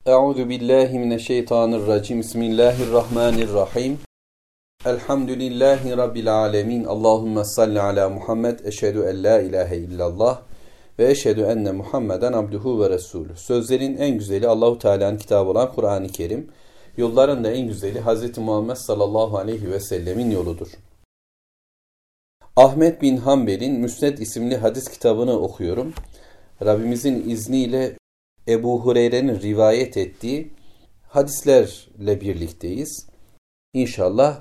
Euzu billahi mineşşeytanirracim. Bismillahirrahmanirrahim. Elhamdülillahi rabbil alamin. Allahumme salli ala Muhammed. Eşhedü en la ilahe illallah ve eşhedü enne Muhammeden abduhu ve resulü. Sözlerin en güzeli Allahu Teala'nın kitabı olan Kur'an-ı Kerim. Yolların da en güzeli Hz. Muhammed sallallahu aleyhi ve sellemin yoludur. Ahmet bin Hanbel'in Müsned isimli hadis kitabını okuyorum. Rabbimizin izniyle Ebu Hureyre'nin rivayet ettiği hadislerle birlikteyiz. İnşallah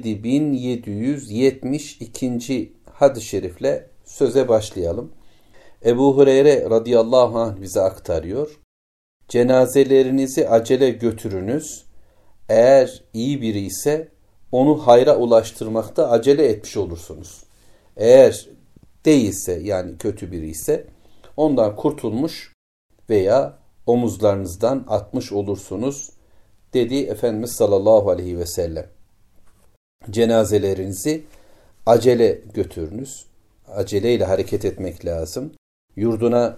7772. hadis-i şerifle söze başlayalım. Ebu Hureyre radıyallahu anh bize aktarıyor. Cenazelerinizi acele götürünüz. Eğer iyi biri ise onu hayra ulaştırmakta acele etmiş olursunuz. Eğer değilse, yani kötü biri ise ondan kurtulmuş veya omuzlarınızdan atmış olursunuz dedi Efendimiz sallallahu aleyhi ve sellem. Cenazelerinizi acele götürünüz. Aceleyle hareket etmek lazım. Yurduna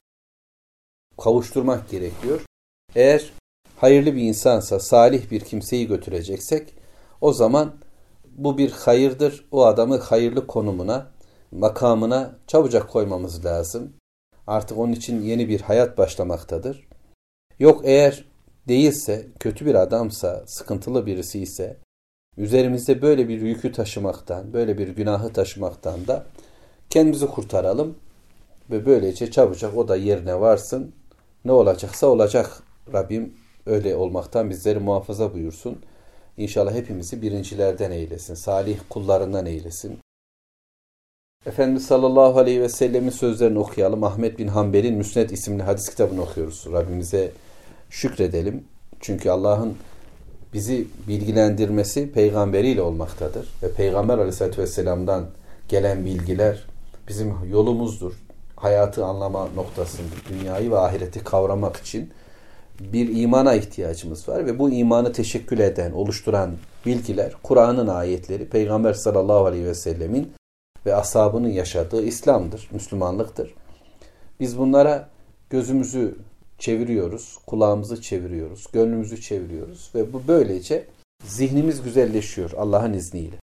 kavuşturmak gerekiyor. Eğer hayırlı bir insansa, salih bir kimseyi götüreceksek o zaman bu bir hayırdır. O adamı hayırlı konumuna, makamına çabucak koymamız lazım. Artık onun için yeni bir hayat başlamaktadır. Yok eğer değilse, kötü bir adamsa, sıkıntılı birisi ise, üzerimizde böyle bir yükü taşımaktan, böyle bir günahı taşımaktan da kendimizi kurtaralım ve böylece çabucak o da yerine varsın. Ne olacaksa olacak. Rabbim öyle olmaktan bizleri muhafaza buyursun. İnşallah hepimizi birincilerden eylesin, salih kullarından eylesin. Efendimiz sallallahu aleyhi ve sellemin sözlerini okuyalım. Ahmet bin Hanbel'in Müsned isimli hadis kitabını okuyoruz. Rabbimize şükredelim. Çünkü Allah'ın bizi bilgilendirmesi peygamberiyle olmaktadır. Ve Peygamber aleyhissalatü vesselam'dan gelen bilgiler bizim yolumuzdur. Hayatı anlama noktasında dünyayı ve ahireti kavramak için bir imana ihtiyacımız var. Ve bu imanı teşekkül eden, oluşturan bilgiler, Kur'an'ın ayetleri, Peygamber sallallahu aleyhi ve sellemin ve ashabının yaşadığı İslam'dır, Müslümanlıktır. Biz bunlara gözümüzü çeviriyoruz, kulağımızı çeviriyoruz, gönlümüzü çeviriyoruz ve bu böylece zihnimiz güzelleşiyor Allah'ın izniyle.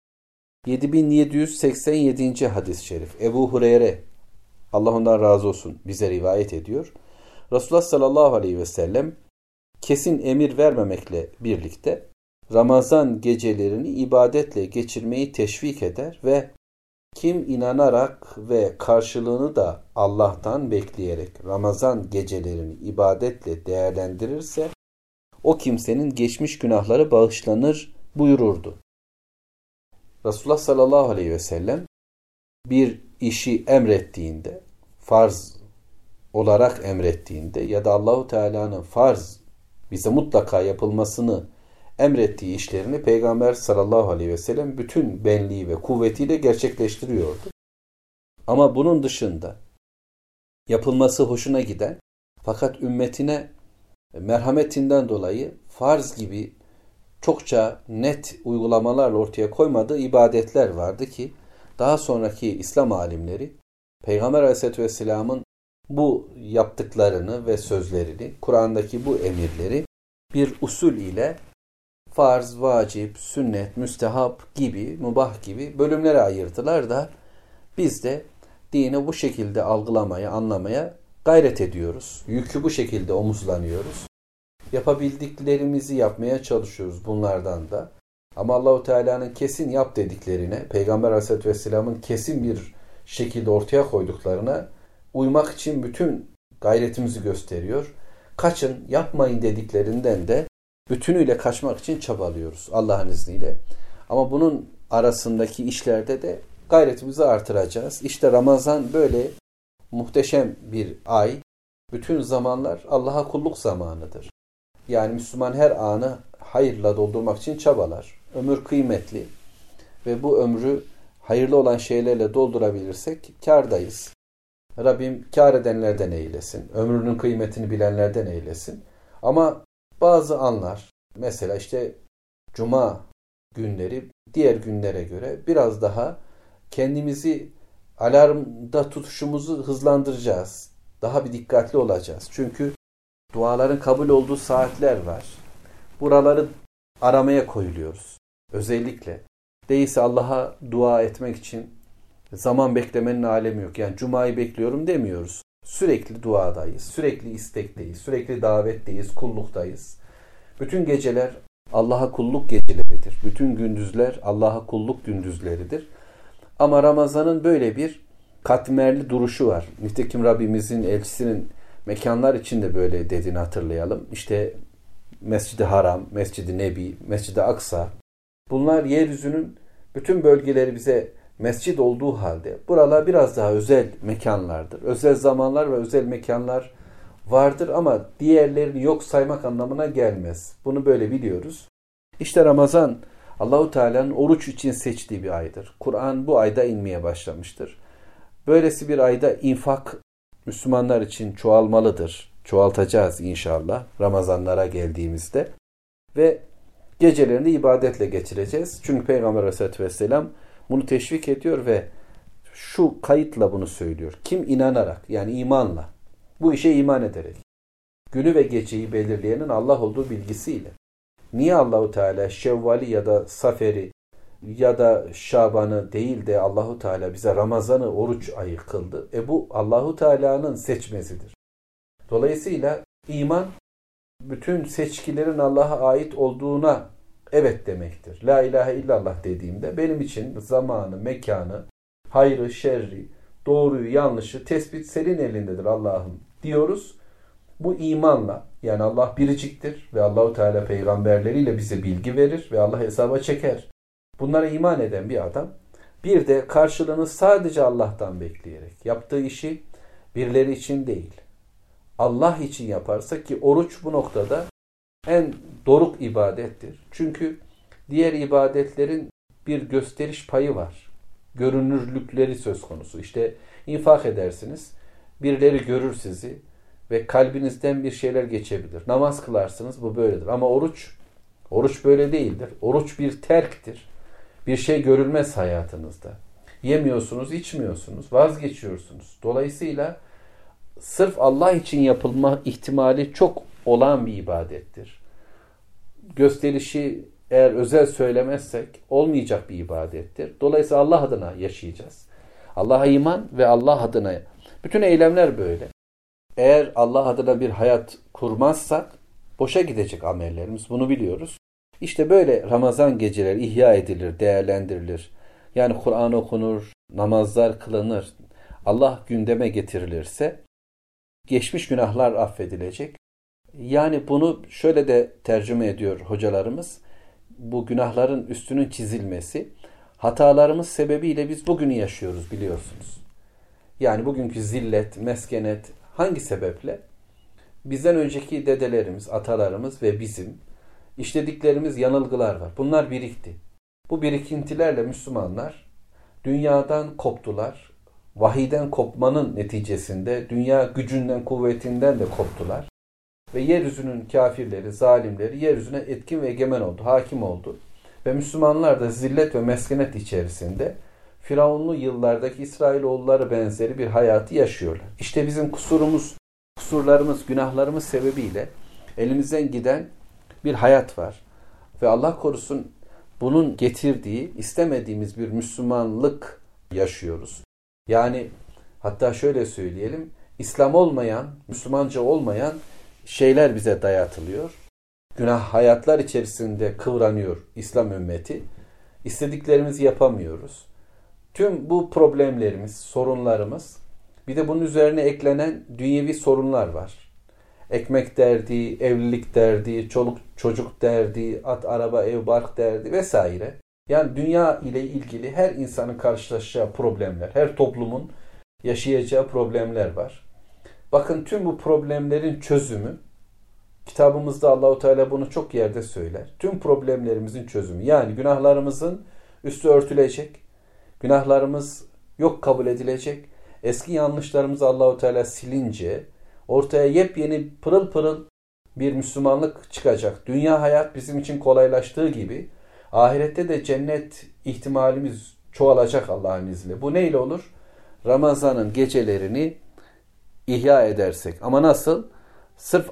7787. hadis-i şerif. Ebu Hureyre, Allah ondan razı olsun, bize rivayet ediyor. Resulullah sallallahu aleyhi ve sellem kesin emir vermemekle birlikte Ramazan gecelerini ibadetle geçirmeyi teşvik eder ve kim inanarak ve karşılığını da Allah'tan bekleyerek Ramazan gecelerini ibadetle değerlendirirse o kimsenin geçmiş günahları bağışlanır buyururdu. Resulullah sallallahu aleyhi ve sellem bir işi emrettiğinde, farz olarak emrettiğinde ya da Allahu Teala'nın farz bize mutlaka yapılmasını emrettiği işlerini Peygamber sallallahu aleyhi ve sellem bütün benliği ve kuvvetiyle gerçekleştiriyordu. Ama bunun dışında yapılması hoşuna giden fakat ümmetine merhametinden dolayı farz gibi çokça net uygulamalarla ortaya koymadığı ibadetler vardı ki daha sonraki İslam alimleri Peygamber aleyhissalatü vesselamın bu yaptıklarını ve sözlerini, Kur'an'daki bu emirleri bir usul ile farz, vacip, sünnet, müstehap gibi, mübah gibi bölümlere ayırdılar da biz de dini bu şekilde algılamaya, anlamaya gayret ediyoruz. Yükü bu şekilde omuzlanıyoruz. Yapabildiklerimizi yapmaya çalışıyoruz bunlardan da. Ama Allahu Teala'nın kesin yap dediklerine, Peygamber Aleyhisselatü Vesselam'ın kesin bir şekilde ortaya koyduklarına uymak için bütün gayretimizi gösteriyor. Kaçın, yapmayın dediklerinden de bütünüyle kaçmak için çabalıyoruz Allah'ın izniyle. Ama bunun arasındaki işlerde de gayretimizi artıracağız. İşte Ramazan böyle muhteşem bir ay. Bütün zamanlar Allah'a kulluk zamanıdır. Yani Müslüman her anı hayırla doldurmak için çabalar. Ömür kıymetli ve bu ömrü hayırlı olan şeylerle doldurabilirsek kârdayız. Rabbim kâr edenlerden eylesin. Ömrünün kıymetini bilenlerden eylesin. Ama bazı anlar, mesela işte cuma günleri diğer günlere göre biraz daha kendimizi alarmda tutuşumuzu hızlandıracağız. Daha bir dikkatli olacağız. Çünkü Duaların kabul olduğu saatler var. Buraları aramaya koyuluyoruz. Özellikle. Değilse Allah'a dua etmek için zaman beklemenin alemi yok. Yani Cuma'yı bekliyorum demiyoruz. Sürekli duadayız, sürekli istekteyiz, sürekli davetteyiz, kulluktayız. Bütün geceler Allah'a kulluk geceleridir. Bütün gündüzler Allah'a kulluk gündüzleridir. Ama Ramazan'ın böyle bir katmerli duruşu var. Nitekim Rabbimizin elçisinin mekanlar içinde böyle dediğini hatırlayalım. İşte Mescid-i Haram, Mescid-i Nebi, Mescid-i Aksa. Bunlar yeryüzünün bütün bölgeleri bize mescid olduğu halde buralar biraz daha özel mekanlardır. Özel zamanlar ve özel mekanlar vardır ama diğerlerini yok saymak anlamına gelmez. Bunu böyle biliyoruz. İşte Ramazan Allahu Teala'nın oruç için seçtiği bir aydır. Kur'an bu ayda inmeye başlamıştır. Böylesi bir ayda infak Müslümanlar için çoğalmalıdır. Çoğaltacağız inşallah Ramazanlara geldiğimizde. Ve gecelerini ibadetle geçireceğiz. Çünkü Peygamber Aleyhisselatü Vesselam bunu teşvik ediyor ve şu kayıtla bunu söylüyor. Kim inanarak yani imanla, bu işe iman ederek, günü ve geceyi belirleyenin Allah olduğu bilgisiyle. Niye Allahu Teala Şevval'i ya da Safer'i ya da Şaban'ı değil de Allahu Teala bize Ramazan'ı oruç ayı kıldı? Bu Allahu Teala'nın seçmesidir. Dolayısıyla iman bütün seçkilerin Allah'a ait olduğuna evet demektir. La ilahe illallah dediğimde benim için zamanı, mekanı, hayrı, şerri, doğruyu, yanlışı tespit senin elindedir Allah'ım diyoruz. Bu imanla yani Allah biriciktir ve Allahu Teala peygamberleriyle bize bilgi verir ve Allah hesaba çeker. Bunlara iman eden bir adam bir de karşılığını sadece Allah'tan bekleyerek yaptığı işi birileri için değil Allah için yaparsa ki oruç bu noktada en doruk ibadettir. Çünkü diğer ibadetlerin bir gösteriş payı var. Görünürlükleri söz konusu. İşte infak edersiniz, birileri görür sizi ve kalbinizden bir şeyler geçebilir. Namaz kılarsınız, bu böyledir. Ama oruç böyle değildir. Oruç bir terktir. Bir şey görülmez hayatınızda. Yemiyorsunuz, içmiyorsunuz, vazgeçiyorsunuz. Dolayısıyla sırf Allah için yapılma ihtimali çok olan bir ibadettir. Gösterişi eğer özel söylemezsek olmayacak bir ibadettir. Dolayısıyla Allah adına yaşayacağız. Allah'a iman ve Allah adına. Bütün eylemler böyle. Eğer Allah adına bir hayat kurmazsak boşa gidecek amellerimiz. Bunu biliyoruz. İşte böyle Ramazan geceleri ihya edilir, değerlendirilir. Yani Kur'an okunur, namazlar kılınır. Allah gündeme getirilirse geçmiş günahlar affedilecek. Yani bunu şöyle de tercüme ediyor hocalarımız. Bu günahların üstünün çizilmesi. Hatalarımız sebebiyle biz bugünü yaşıyoruz biliyorsunuz. Yani bugünkü zillet, meskenet hangi sebeple? Bizden önceki dedelerimiz, atalarımız ve bizim işlediklerimiz yanılgılar var. Bunlar birikti. Bu birikintilerle Müslümanlar dünyadan koptular. Vahiyden kopmanın neticesinde dünya gücünden, kuvvetinden de koptular. Ve yeryüzünün kafirleri, zalimleri yeryüzüne etkin ve egemen oldu, hakim oldu. Ve Müslümanlar da zillet ve meskenet içerisinde Firavunlu yıllardaki İsrailoğulları benzeri bir hayatı yaşıyorlar. İşte bizim kusurlarımız, günahlarımız sebebiyle elimizden giden bir hayat var. Ve Allah korusun bunun getirdiği, istemediğimiz bir Müslümanlık yaşıyoruz. Yani hatta şöyle söyleyelim, İslam olmayan, Müslümanca olmayan şeyler bize dayatılıyor. Günah hayatlar içerisinde kıvranıyor İslam ümmeti. İstediklerimizi yapamıyoruz. Tüm bu problemlerimiz, sorunlarımız, bir de bunun üzerine eklenen dünyevi sorunlar var. Ekmek derdi, evlilik derdi, çoluk çocuk derdi, at, araba, ev, bark derdi vesaire. Yani dünya ile ilgili her insanın karşılaşacağı problemler, her toplumun yaşayacağı problemler var. Bakın tüm bu problemlerin çözümü, kitabımızda Allahu Teala bunu çok yerde söyler. Tüm problemlerimizin çözümü, yani günahlarımızın üstü örtülecek, günahlarımız yok kabul edilecek, eski yanlışlarımızı Allahu Teala silince ortaya yepyeni pırıl pırıl bir Müslümanlık çıkacak. Dünya hayat bizim için kolaylaştığı gibi ahirette de cennet ihtimalimiz çoğalacak Allah'ın izniyle. Bu neyle olur? Ramazan'ın gecelerini ihya edersek. Ama nasıl? Sırf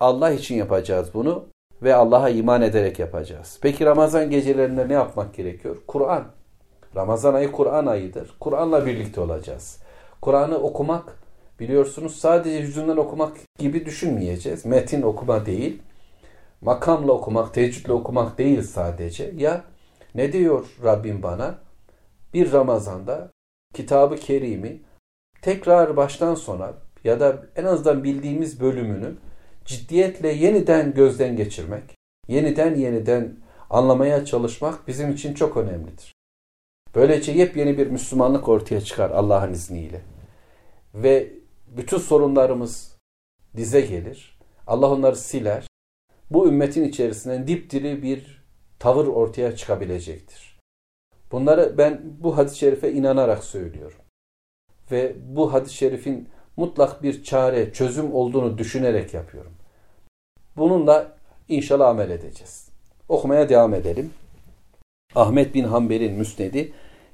Allah için yapacağız bunu ve Allah'a iman ederek yapacağız. Peki Ramazan gecelerinde ne yapmak gerekiyor? Kur'an. Ramazan ayı Kur'an ayıdır. Kur'an'la birlikte olacağız. Kur'an'ı okumak, biliyorsunuz, sadece yüzünden okumak gibi düşünmeyeceğiz. Metin okuma değil, makamla okumak, teheccüdle okumak değil sadece. Ya ne diyor Rabbim bana? Bir Ramazan'da Kitab-ı Kerim'i tekrar baştan sona ya da en azından bildiğimiz bölümünü ciddiyetle yeniden gözden geçirmek, yeniden anlamaya çalışmak bizim için çok önemlidir. Böylece yepyeni bir Müslümanlık ortaya çıkar Allah'ın izniyle. Ve bütün sorunlarımız dize gelir. Allah onları siler. Bu ümmetin içerisinden dipdiri bir tavır ortaya çıkabilecektir. Bunları ben bu hadis-i şerife inanarak söylüyorum. Ve bu hadis-i şerifin mutlak bir çare, çözüm olduğunu düşünerek yapıyorum. Bununla inşallah amel edeceğiz. Okumaya devam edelim. Ahmet bin Hanbel'in Müsnedi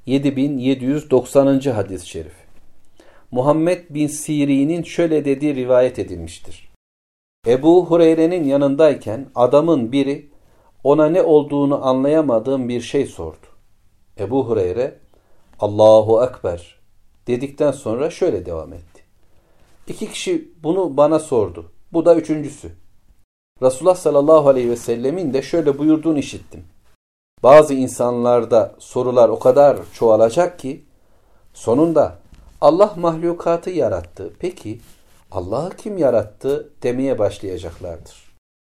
7790. hadis-i şerif. Muhammed bin Sirin'in şöyle dediği rivayet edilmiştir. Ebu Hureyre'nin yanındayken adamın biri ona ne olduğunu anlayamadığım bir şey sordu. Ebu Hureyre Allahu Ekber dedikten sonra şöyle devam etti. 2 kişi bunu bana sordu. Bu da üçüncüsü. Resulullah sallallahu aleyhi ve sellemin de şöyle buyurduğunu işittim. Bazı insanlarda sorular o kadar çoğalacak ki sonunda Allah mahlukatı yarattı. Peki Allah'ı kim yarattı demeye başlayacaklardır.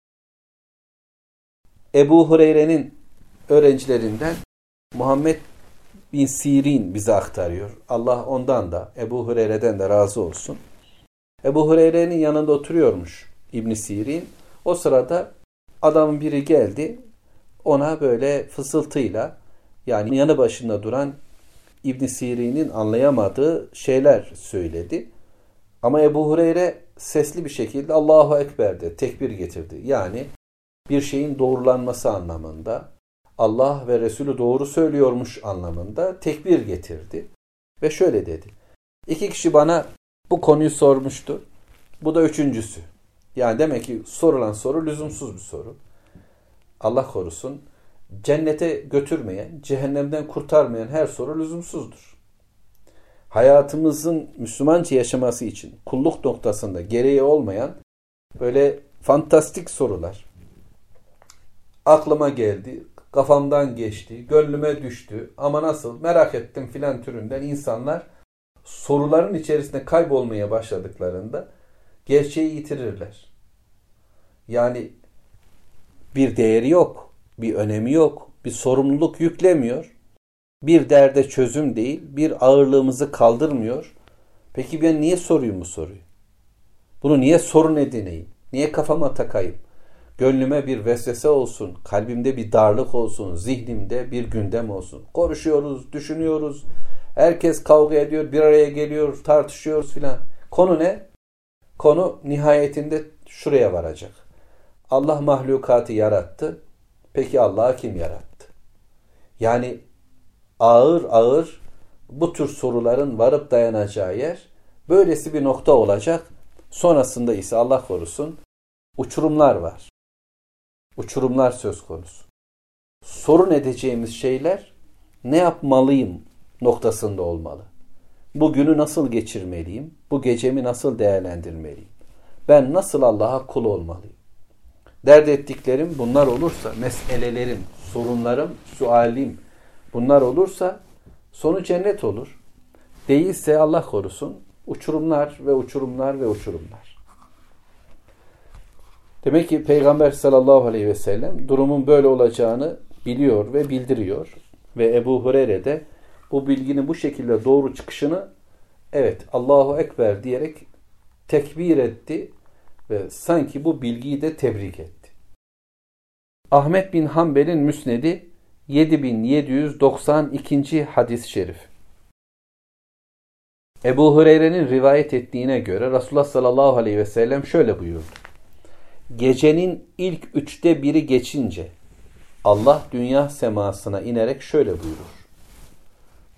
Ebu Hureyre'nin öğrencilerinden Muhammed bin Sirin bize aktarıyor. Allah ondan da Ebu Hureyre'den de razı olsun. Ebu Hureyre'nin yanında oturuyormuş İbn Sirin. O sırada adamın biri geldi. Ona böyle fısıltıyla, yani yanı başında duran İbn Sirin'in anlayamadığı şeyler söyledi. Ama Ebu Hureyre sesli bir şekilde Allahu Ekber de tekbir getirdi. Yani bir şeyin doğrulanması anlamında, Allah ve Resulü doğru söylüyormuş anlamında tekbir getirdi. Ve şöyle dedi. 2 kişi bana bu konuyu sormuştu. Bu da üçüncüsü. Yani demek ki sorulan soru lüzumsuz bir soru. Allah korusun. Cennete götürmeyen, cehennemden kurtarmayan her soru lüzumsuzdur. Hayatımızın Müslümanca yaşaması için kulluk noktasında gereği olmayan böyle fantastik sorular. Aklıma geldi, kafamdan geçti, gönlüme düştü ama nasıl merak ettim filan türünden insanlar soruların içerisinde kaybolmaya başladıklarında gerçeği yitirirler. Yani bir değeri yok, bir önemi yok, bir sorumluluk yüklemiyor, bir derde çözüm değil, bir ağırlığımızı kaldırmıyor. Peki ben niye sorayım bu soruyu? Bunu niye sorun edineyim? Niye kafama takayım? Gönlüme bir vesvese olsun, kalbimde bir darlık olsun, zihnimde bir gündem olsun. Konuşuyoruz, düşünüyoruz, herkes kavga ediyor, bir araya geliyor, tartışıyoruz filan. Konu ne? Konu nihayetinde şuraya varacak. Allah mahlukatı yarattı. Peki Allah'ı kim yarattı? Yani ağır bu tür soruların varıp dayanacağı yer böylesi bir nokta olacak. Sonrasında ise Allah korusun uçurumlar var. Uçurumlar söz konusu. Sorun edeceğimiz şeyler ne yapmalıyım noktasında olmalı. Bugünü nasıl geçirmeliyim? Bu gecemi nasıl değerlendirmeliyim? Ben nasıl Allah'a kul olmalıyım? Dert ettiklerim bunlar olursa, meselelerim, sorunlarım, sualim bunlar olursa sonu cennet olur. Değilse Allah korusun uçurumlar ve uçurumlar ve uçurumlar. Demek ki Peygamber sallallahu aleyhi ve sellem durumun böyle olacağını biliyor ve bildiriyor. Ve Ebu Hureyre de bu bilginin bu şekilde doğru çıkışını evet Allahu Ekber diyerek tekbir etti ve sanki bu bilgiyi de tebrik etti. Ahmet bin Hanbel'in Müsnedi 7792. hadis-i şerif. Ebu Hureyre'nin rivayet ettiğine göre Resulullah sallallahu aleyhi ve sellem şöyle buyurdu. Gecenin ilk 1/3 geçince Allah dünya semasına inerek şöyle buyurur.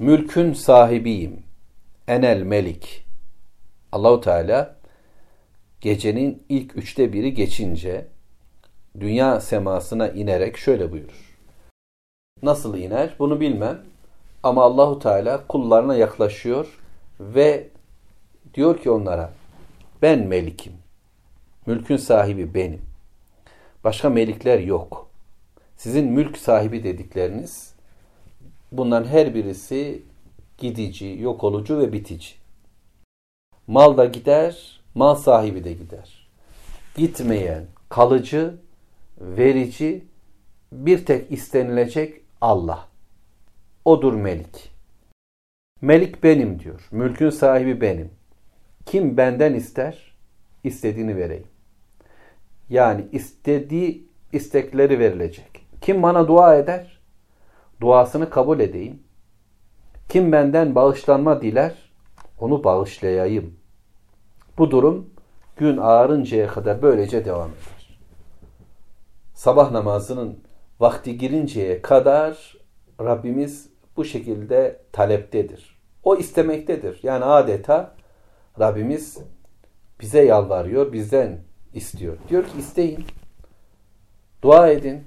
Mülkün sahibiyim. Enel melik. Allahu Teala gecenin ilk 1/3 geçince dünya semasına inerek şöyle buyurur. Nasıl iner? Bunu bilmem. Ama Allahu Teala kullarına yaklaşıyor ve diyor ki onlara, ben melikim. Mülkün sahibi benim. Başka melikler yok. Sizin mülk sahibi dedikleriniz, bunların her birisi gidici, yok olucu ve bitici. Mal da gider, mal sahibi de gider. Gitmeyen, kalıcı, verici, bir tek istenilecek Allah. Odur melik. Melik benim diyor. Mülkün sahibi benim. Kim benden ister, istediğini vereyim. Yani istediği istekleri verilecek. Kim bana dua eder, duasını kabul edeyim. Kim benden bağışlanma diler, onu bağışlayayım. Bu durum gün ağarıncaya kadar böylece devam eder. Sabah namazının vakti girinceye kadar Rabbimiz bu şekilde taleptedir. O istemektedir. Yani adeta Rabbimiz bize yalvarıyor, bizden istiyor. Diyor ki isteyin, dua edin,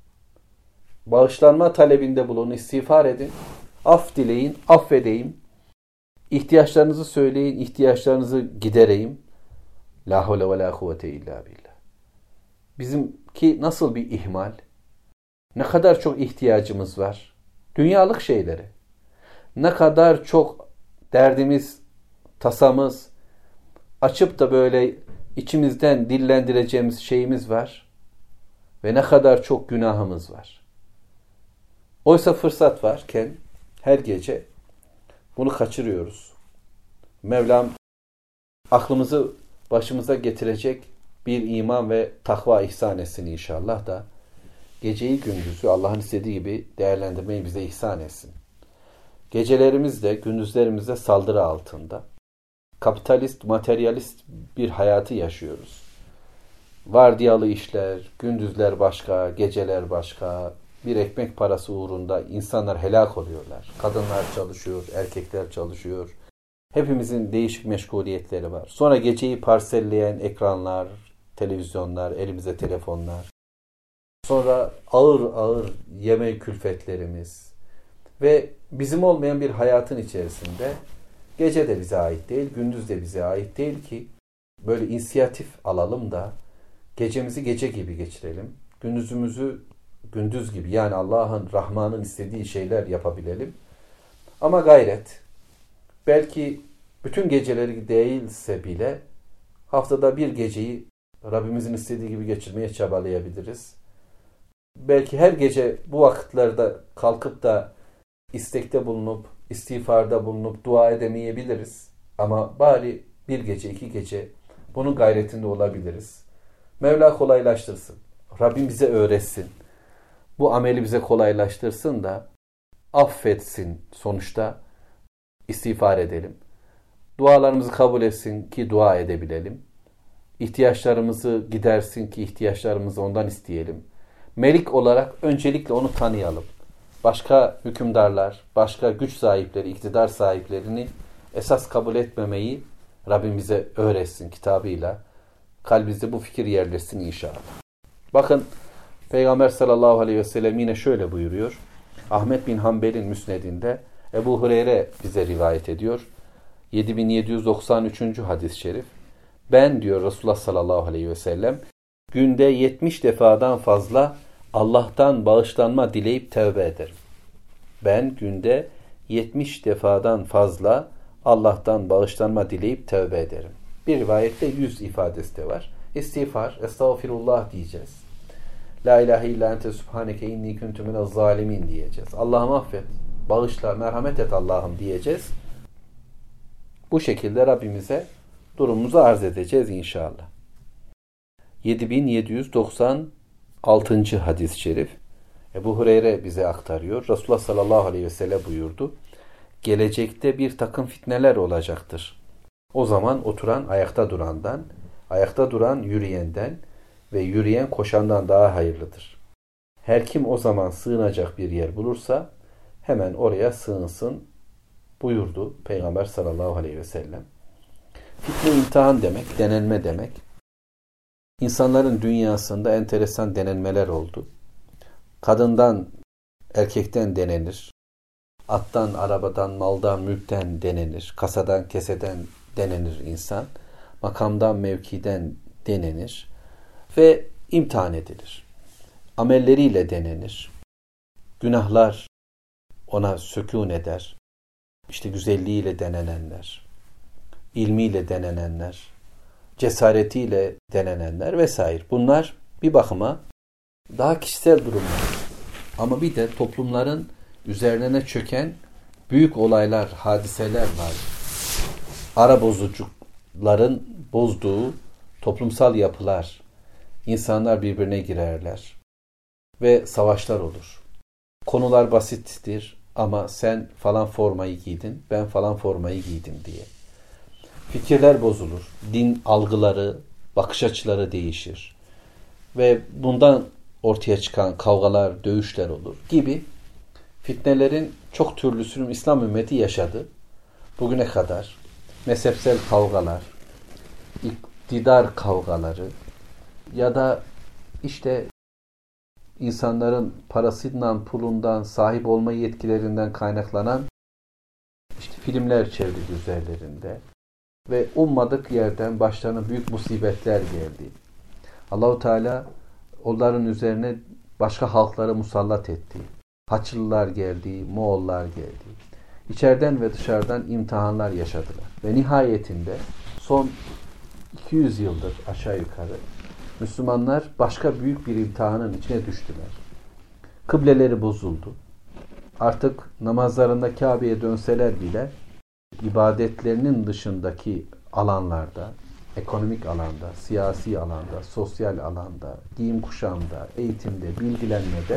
bağışlanma talebinde bulunun, istiğfar edin, af dileyin, affedeyim, ihtiyaçlarınızı söyleyin, ihtiyaçlarınızı gidereyim. La havle ve la kuvvete illa billah. Bizimki nasıl bir ihmal? Ne kadar çok ihtiyacımız var? Dünyalık şeyleri. Ne kadar çok derdimiz, tasamız, açıp da böyle içimizden dillendireceğimiz şeyimiz var. Ve ne kadar çok günahımız var. Oysa fırsat varken her gece bunu kaçırıyoruz. Mevlam aklımızı başımıza getirecek bir iman ve takva ihsan etsin inşallah da geceyi gündüzü Allah'ın istediği gibi değerlendirmeyi bize ihsan etsin. Gecelerimiz de gündüzlerimiz de saldırı altında. Kapitalist, materyalist bir hayatı yaşıyoruz. Vardiyalı işler, gündüzler başka, geceler başka. Bir ekmek parası uğrunda insanlar helak oluyorlar. Kadınlar çalışıyor, erkekler çalışıyor. Hepimizin değişik meşguliyetleri var. Sonra geceyi parselleyen ekranlar, televizyonlar, elimize telefonlar. Sonra ağır ağır yeme külfetlerimiz ve bizim olmayan bir hayatın içerisinde gece de bize ait değil, gündüz de bize ait değil ki böyle inisiyatif alalım da gecemizi gece gibi geçirelim. Gündüzümüzü gündüz gibi, yani Allah'ın, Rahman'ın istediği şeyler yapabilelim. Ama gayret, belki bütün geceleri değilse bile haftada bir geceyi Rabbimizin istediği gibi geçirmeye çabalayabiliriz. Belki her gece bu vakitlerde kalkıp da istekte bulunup, istiğfarda bulunup dua edemeyebiliriz. Ama bari bir gece, 2 gece bunun gayretinde olabiliriz. Mevla kolaylaştırsın. Rabbim bize öğretsin. Bu ameli bize kolaylaştırsın da affetsin sonuçta. İstiğfar edelim. Dualarımızı kabul etsin ki dua edebilelim. İhtiyaçlarımızı gidersin ki ihtiyaçlarımızı ondan isteyelim. Melik olarak öncelikle onu tanıyalım. Başka hükümdarlar, başka güç sahipleri, iktidar sahiplerini esas kabul etmemeyi Rabbim bize öğretsin kitabıyla. Kalbimizde bu fikir yerleşsin inşallah. Bakın Peygamber sallallahu aleyhi ve sellem yine şöyle buyuruyor. Ahmet bin Hanbel'in müsnedinde Ebu Hureyre bize rivayet ediyor. 7793. hadis-i şerif. Ben diyor Resulullah sallallahu aleyhi ve sellem günde 70 defadan fazla Allah'tan bağışlanma dileyip tevbe ederim. Ben günde 70 defadan fazla Allah'tan bağışlanma dileyip tevbe ederim. Bir rivayette 100 ifadesi de var. İstiğfar, estağfirullah diyeceğiz. La ilahe illa ente subhaneke inni kuntu minez zalimin diyeceğiz. Allah'ım affet, bağışla, merhamet et Allah'ım diyeceğiz. Bu şekilde Rabbimize durumumuzu arz edeceğiz inşallah. 7796. hadis-i şerif. Ebu Hureyre bize aktarıyor. Resulullah sallallahu aleyhi ve sellem buyurdu. Gelecekte bir takım fitneler olacaktır. O zaman oturan ayakta durandan, ayakta duran yürüyenden ve yürüyen koşandan daha hayırlıdır. Her kim o zaman sığınacak bir yer bulursa hemen oraya sığınsın buyurdu Peygamber sallallahu aleyhi ve sellem. Fitne imtihan demek, denenme demek. İnsanların dünyasında enteresan denenmeler oldu. Kadından, erkekten denenir. Attan, arabadan, maldan, mülkten denenir. Kasadan, keseden denenir insan. Makamdan, mevkiden denenir. Ve imtihan edilir. Amelleriyle denenir. Günahlar ona sükûn eder. İşte güzelliğiyle denenenler, ilmiyle denenenler, cesaretiyle denenenler vesaire. Bunlar bir bakıma daha kişisel durumlar. Ama bir de toplumların üzerlerine çöken büyük olaylar, hadiseler var. Ara bozucukların bozduğu toplumsal yapılar, insanlar birbirine girerler ve savaşlar olur. Konular basittir ama sen falan formayı giydin, ben falan formayı giydim diye. Fikirler bozulur, din algıları, bakış açıları değişir ve bundan ortaya çıkan kavgalar, dövüşler olur gibi fitnelerin çok türlüsünü İslam ümmeti yaşadı. Bugüne kadar mezhepsel kavgalar, iktidar kavgaları ya da işte insanların parasından, pulundan, sahip olma yetkilerinden kaynaklanan işte filmler çevrildi üzerlerinde ve ummadık yerden başlarına büyük musibetler geldi. Allahu Teala onların üzerine başka halkları musallat etti. Haçlılar geldi, Moğollar geldi. İçeriden ve dışarıdan imtihanlar yaşadılar. Ve nihayetinde son 200 yıldır aşağı yukarı Müslümanlar başka büyük bir imtihanın içine düştüler. Kıbleleri bozuldu. Artık namazlarında Kabe'ye dönseler bile ibadetlerinin dışındaki alanlarda, ekonomik alanda, siyasi alanda, sosyal alanda, giyim kuşamda, eğitimde, bilgilenmede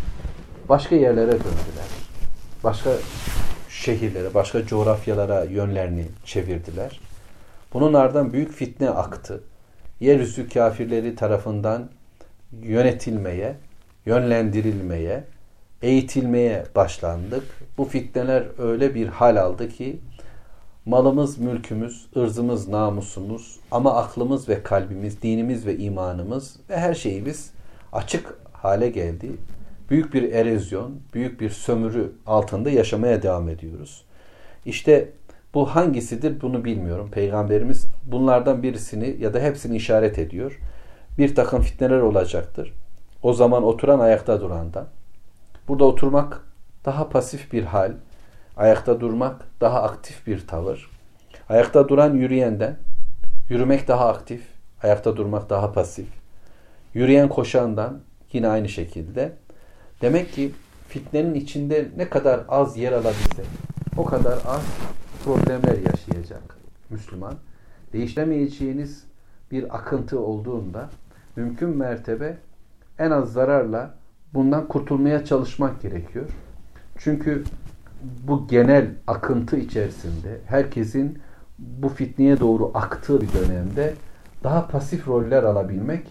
başka yerlere döndüler. Başka şehirlere, başka coğrafyalara yönlerini çevirdiler. Bunun ardından büyük fitne aktı. Yeryüzü kafirleri tarafından yönetilmeye, yönlendirilmeye, eğitilmeye başlandık. Bu fitneler öyle bir hal aldı ki malımız, mülkümüz, ırzımız, namusumuz ama aklımız ve kalbimiz, dinimiz ve imanımız ve her şeyimiz açık hale geldi. Büyük bir erozyon, büyük bir sömürü altında yaşamaya devam ediyoruz. İşte bu hangisidir bunu bilmiyorum. Peygamberimiz bunlardan birisini ya da hepsini işaret ediyor. Bir takım fitneler olacaktır. O zaman oturan ayakta durandan. Burada oturmak daha pasif bir hal. Ayakta durmak daha aktif bir tavır. Ayakta duran yürüyenden. Yürümek daha aktif. Ayakta durmak daha pasif. Yürüyen koşandan yine aynı şekilde. Demek ki fitnenin içinde ne kadar az yer alabilse o kadar az problemler yaşayacak Müslüman. Değiştiremeyeceğiniz bir akıntı olduğunda mümkün mertebe en az zararla bundan kurtulmaya çalışmak gerekiyor. Çünkü bu genel akıntı içerisinde herkesin bu fitneye doğru aktığı bir dönemde daha pasif roller alabilmek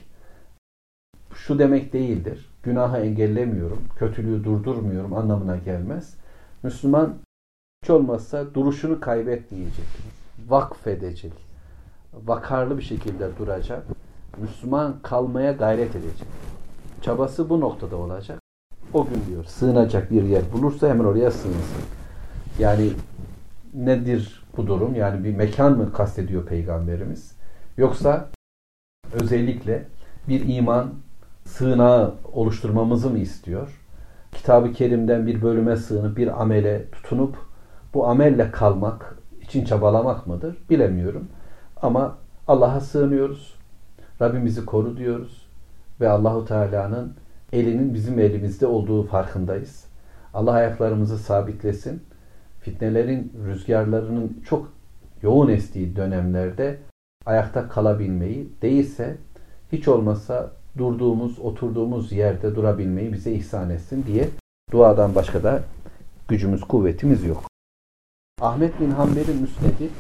şu demek değildir. Günahı engellemiyorum, kötülüğü durdurmuyorum anlamına gelmez. Müslüman hiç olmazsa duruşunu kaybetmeyecek, vakfedecek, vakarlı bir şekilde duracak, Müslüman kalmaya gayret edecek. Çabası bu noktada olacak. O gün diyor, sığınacak bir yer bulursa hemen oraya sığınsın. Yani nedir bu durum? Yani bir mekan mı kastediyor Peygamberimiz? Yoksa özellikle bir iman sığınağı oluşturmamızı mı istiyor? Kitab-ı Kerim'den bir bölüme sığınıp bir amele tutunup bu amelle kalmak için çabalamak mıdır? Bilemiyorum. Ama Allah'a sığınıyoruz. Rabbimizi koru diyoruz. Ve Allahu Teala'nın elinin bizim elimizde olduğu farkındayız. Allah ayaklarımızı sabitlesin. Fitnelerin rüzgarlarının çok yoğun estiği dönemlerde ayakta kalabilmeyi, değilse hiç olmazsa durduğumuz, oturduğumuz yerde durabilmeyi bize ihsan etsin diye duadan başka da gücümüz, kuvvetimiz yok. Ahmet bin Hanbel'in müsnedi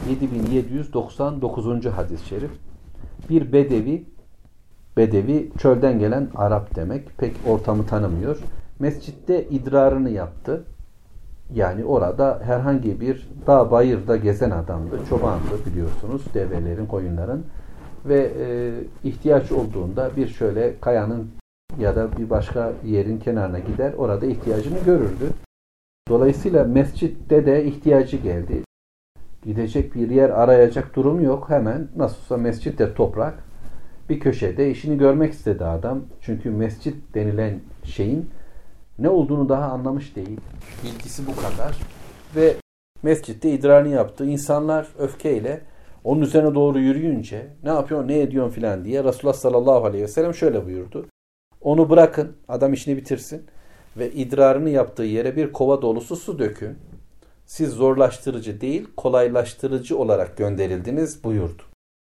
7799. hadis-i şerif. Bir bedevi çölden gelen Arap demek. Pek ortamı tanımıyor. Mescitte idrarını yaptı. Yani orada herhangi bir dağ bayırda gezen adamdı. Çobandı biliyorsunuz. Develerin, koyunların. ve ihtiyaç olduğunda bir şöyle kayanın ya da bir başka yerin kenarına gider, orada ihtiyacını görürdü. Dolayısıyla mescitte de ihtiyacı geldi. Gidecek bir yer arayacak durum yok. Hemen nasılsa mescit de toprak. Bir köşede işini görmek istedi adam. Çünkü mescit denilen şeyin ne olduğunu daha anlamış değil. Bilgisi bu kadar. Ve mescitte idrarını yaptı. İnsanlar öfkeyle onun üzerine doğru yürüyünce ne yapıyorsun, ne ediyorsun filan diye Resulullah sallallahu aleyhi ve sellem şöyle buyurdu. Onu bırakın, adam işini bitirsin ve idrarını yaptığı yere bir kova dolusu su dökün. Siz zorlaştırıcı değil, kolaylaştırıcı olarak gönderildiniz buyurdu.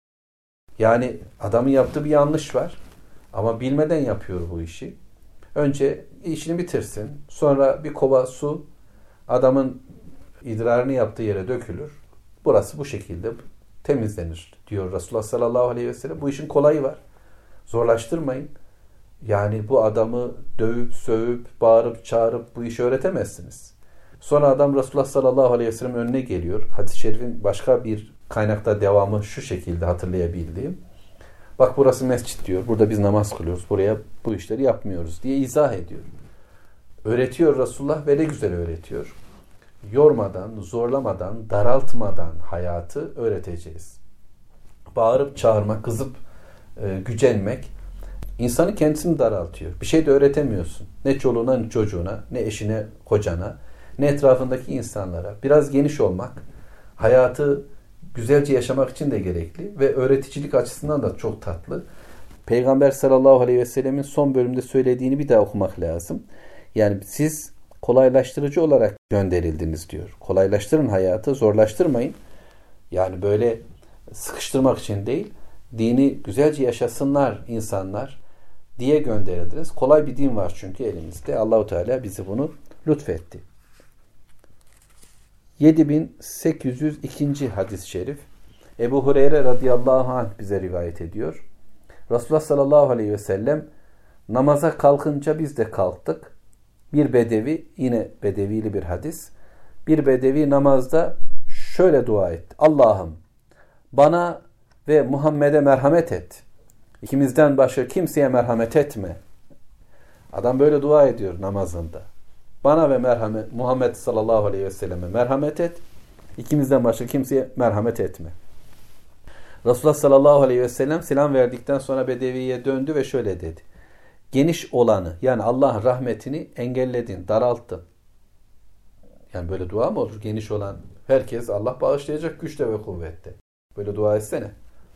Yani adamın yaptığı bir yanlış var ama bilmeden yapıyor bu işi. Önce işini bitirsin, sonra bir kova su adamın idrarını yaptığı yere dökülür. Burası bu şekilde temizlenir diyor Resulullah sallallahu aleyhi ve sellem. Bu işin kolayı var. Zorlaştırmayın. Yani bu adamı dövüp, sövüp, bağırıp, çağırıp bu işi öğretemezsiniz. Sonra adam Resulullah sallallahu aleyhi ve sellem önüne geliyor. Hadis-i şerifin başka bir kaynakta devamı şu şekilde hatırlayabildiğim. Bak burası mescit diyor. Burada biz namaz kılıyoruz. Buraya bu işleri yapmıyoruz diye izah ediyor. Öğretiyor Resulullah ve ne güzel öğretiyor. Yormadan, zorlamadan, daraltmadan hayatı öğreteceğiz. Bağırıp çağırmak, kızıp gücenmek insanı kendisini daraltıyor. Bir şey de öğretemiyorsun. Ne çoluğuna, ne çocuğuna, ne eşine, kocana, ne etrafındaki insanlara. Biraz geniş olmak, hayatı güzelce yaşamak için de gerekli ve öğreticilik açısından da çok tatlı. Peygamber sallallahu aleyhi ve sellemin son bölümde söylediğini bir daha okumak lazım. Yani siz kolaylaştırıcı olarak gönderildiniz diyor. Kolaylaştırın hayatı, zorlaştırmayın. Yani böyle sıkıştırmak için değil, dini güzelce yaşasınlar insanlar diye gönderildiniz. Kolay bir din var çünkü elimizde. Allahu Teala bizi bunu lütfetti. 7802. hadis-i şerif. Ebu Hureyre radıyallahu anh bize rivayet ediyor. Resulullah sallallahu aleyhi ve sellem namaza kalkınca biz de kalktık. Bir bedevi, yine bedevili bir hadis. Bir bedevi namazda şöyle dua etti. Allah'ım bana ve Muhammed'e merhamet et. İkimizden başka kimseye merhamet etme. Adam böyle dua ediyor namazında. Bana ve Muhammed sallallahu aleyhi ve selleme merhamet et. İkimizden başka kimseye merhamet etme. Resulullah sallallahu aleyhi ve sellem selam verdikten sonra bedeviye döndü ve şöyle dedi. Geniş olanı, yani Allah'ın rahmetini engelledin, daralttın. Yani böyle dua mı olur? Geniş olan herkes Allah bağışlayacak güçte ve kuvvette. Böyle dua etsene.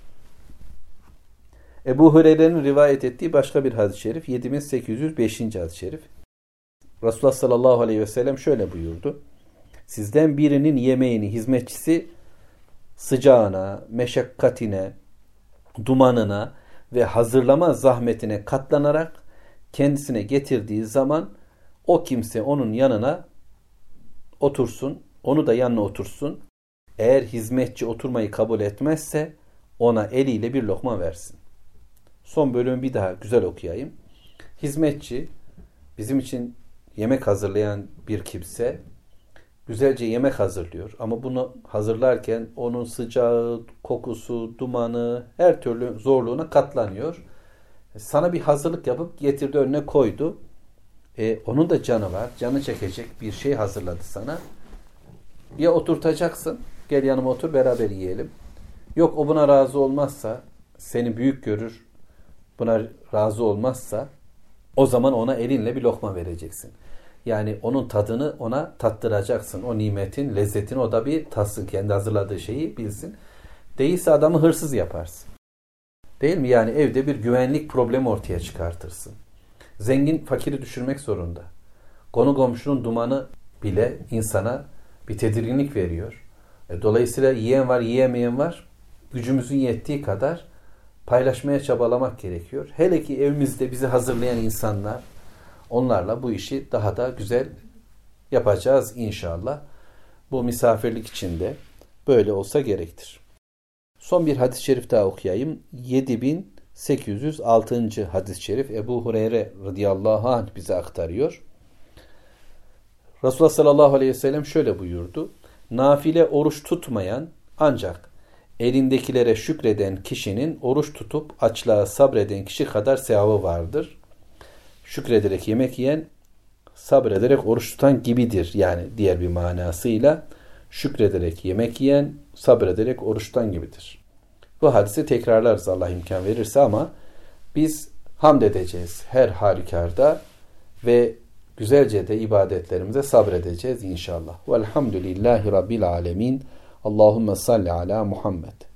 Ebu Hureyre'nin rivayet ettiği başka bir hadis-i şerif, 7805. hadis-i şerif. Resulullah sallallahu aleyhi ve sellem şöyle buyurdu. Sizden birinin yemeğini hizmetçisi sıcağına, meşakkatine, dumanına ve hazırlama zahmetine katlanarak kendisine getirdiği zaman o kimse onun yanına otursun, onu da yanına otursun. Eğer hizmetçi oturmayı kabul etmezse ona eliyle bir lokma versin. Son bölümü bir daha güzel okuyayım. Hizmetçi bizim için yemek hazırlayan bir kimse güzelce yemek hazırlıyor. Ama bunu hazırlarken onun sıcağı, kokusu, dumanı, her türlü zorluğuna katlanıyor. Sana bir hazırlık yapıp getirdi, önüne koydu. Onun da canı var. Canı çekecek bir şey hazırladı sana. Ya oturtacaksın, gel yanıma otur beraber yiyelim. Yok o buna razı olmazsa, seni büyük görür, buna razı olmazsa o zaman ona elinle bir lokma vereceksin. Yani onun tadını ona tattıracaksın. O nimetin lezzetini o da bir tatsın. Kendi hazırladığı şeyi bilsin. Değilse adamı hırsız yaparsın. Değil mi? Yani evde bir güvenlik problemi ortaya çıkartırsın. Zengin fakiri düşürmek zorunda. Konu komşunun dumanı bile insana bir tedirginlik veriyor. Dolayısıyla yiyen var, yiyemeyen var. Gücümüzün yettiği kadar paylaşmaya çabalamak gerekiyor. Hele ki evimizde bizi hazırlayan insanlar, onlarla bu işi daha da güzel yapacağız inşallah. Bu misafirlik içinde böyle olsa gerektir. Son bir hadis-i şerif daha okuyayım. 7806. hadis-i şerif Ebu Hureyre radıyallahu anh bize aktarıyor. Resulullah sallallahu aleyhi ve sellem şöyle buyurdu. Nafile oruç tutmayan ancak elindekilere şükreden kişinin oruç tutup açlığa sabreden kişi kadar sevabı vardır. Şükrederek yemek yiyen sabrederek oruç tutan gibidir. Yani diğer bir manasıyla şükrederek yemek yiyen sabrederek oruç tutan gibidir. Bu hadisi tekrarlarız Allah imkan verirse ama biz hamd edeceğiz her halükarda ve güzelce de ibadetlerimize sabredeceğiz inşallah. Velhamdülillahi Rabbil alemin. Allahümme salli ala Muhammed.